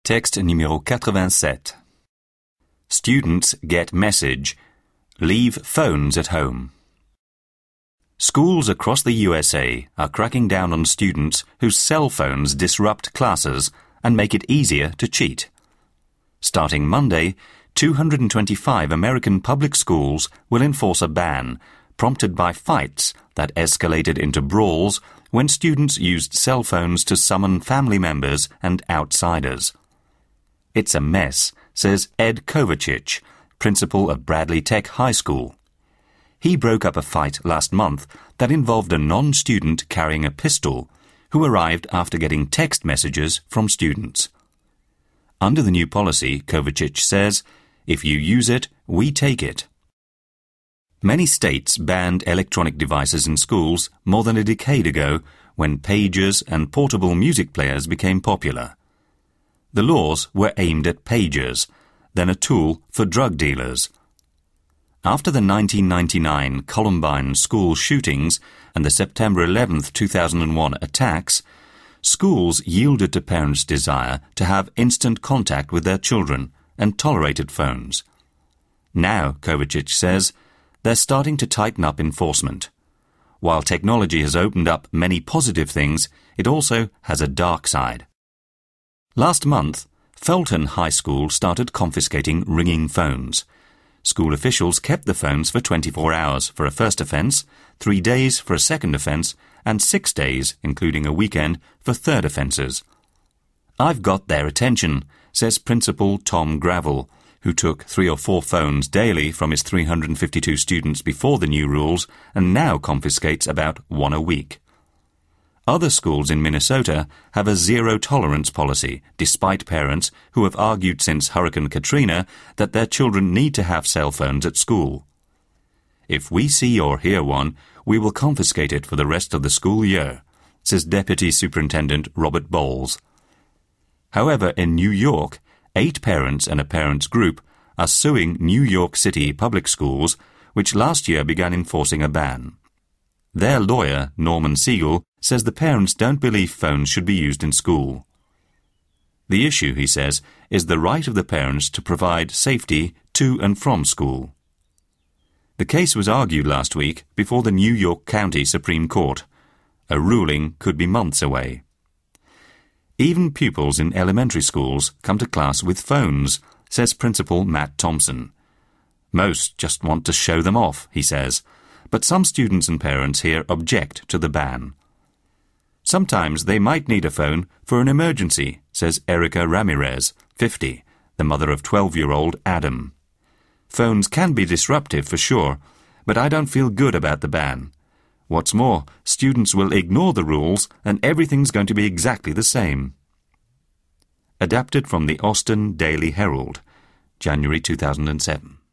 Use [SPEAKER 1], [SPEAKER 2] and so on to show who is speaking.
[SPEAKER 1] Texte numéro 87. Students get message. Leave phones at home. Schools across the USA are cracking down on students whose cell phones disrupt classes and make it easier to cheat. Starting Monday, 225 American public schools will enforce a ban, prompted by fights that escalated into brawls when students used cell phones to summon family members and outsiders. It's a mess, says Ed Kovacic, principal of Bradley Tech High School. He broke up a fight last month that involved a non-student carrying a pistol who arrived after getting text messages from students. Under the new policy, Kovacic says, if you use it, we take it. Many states banned electronic devices in schools more than a decade ago when pagers and portable music players became popular. The laws were aimed at pagers, then a tool for drug dealers. After the 1999 Columbine school shootings and the September 11, 2001 attacks, schools yielded to parents' desire to have instant contact with their children and tolerated phones. Now, Kovacic says, they're starting to tighten up enforcement. While technology has opened up many positive things, it also has a dark side. Last month, Felton High School started confiscating ringing phones. School officials kept the phones for 24 hours for a first offence, 3 days for a second offence, and 6 days, including a weekend, for third offences. I've got their attention, says Principal Tom Gravel, who took 3 or 4 phones daily from his 352 students before the new rules and now confiscates about 1 a week. Other schools in Minnesota have a zero-tolerance policy, despite parents who have argued since Hurricane Katrina that their children need to have cell phones at school. If we see or hear one, we will confiscate it for the rest of the school year, says Deputy Superintendent Robert Bowles. However, in New York, 8 parents and a parents' group are suing New York City public schools, which last year began enforcing a ban. Their lawyer, Norman Siegel, says the parents don't believe phones should be used in school. The issue, he says, is the right of the parents to provide safety to and from school. The case was argued last week before the New York County Supreme Court. A ruling could be months away. Even pupils in elementary schools come to class with phones, says Principal Matt Thompson. Most just want to show them off, he says, but some students and parents here object to the ban. Sometimes they might need a phone for an emergency, says Erica Ramirez, 50, the mother of 12-year-old Adam. Phones can be disruptive for sure, but I don't feel good about the ban. What's more, students will ignore the rules and everything's going to be exactly the same. Adapted from the Austin Daily Herald, January 2007.